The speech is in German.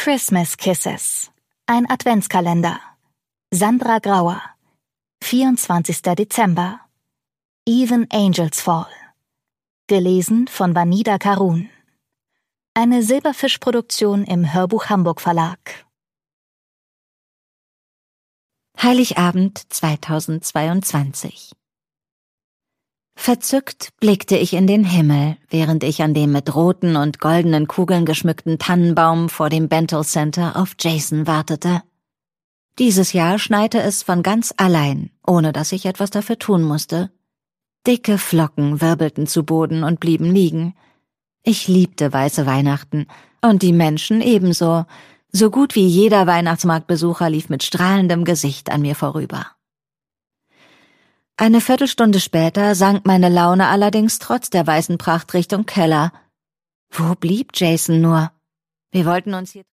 Christmas Kisses. Ein Adventskalender. Sandra Grauer. 24. Dezember. Even Angels Fall. Gelesen von Vanida Karun. Eine Silberfisch-Produktion im Hörbuch Hamburg Verlag. Heiligabend 2022. Verzückt blickte ich in den Himmel, während ich an dem mit roten und goldenen Kugeln geschmückten Tannenbaum vor dem Bento Center auf Jason wartete. Dieses Jahr schneite es von ganz allein, ohne dass ich etwas dafür tun musste. Dicke Flocken wirbelten zu Boden und blieben liegen. Ich liebte weiße Weihnachten und die Menschen ebenso. So gut wie jeder Weihnachtsmarktbesucher lief mit strahlendem Gesicht an mir vorüber. Eine Viertelstunde später sank meine Laune allerdings trotz der weißen Pracht Richtung Keller. Wo blieb Jason nur? Wir wollten uns hier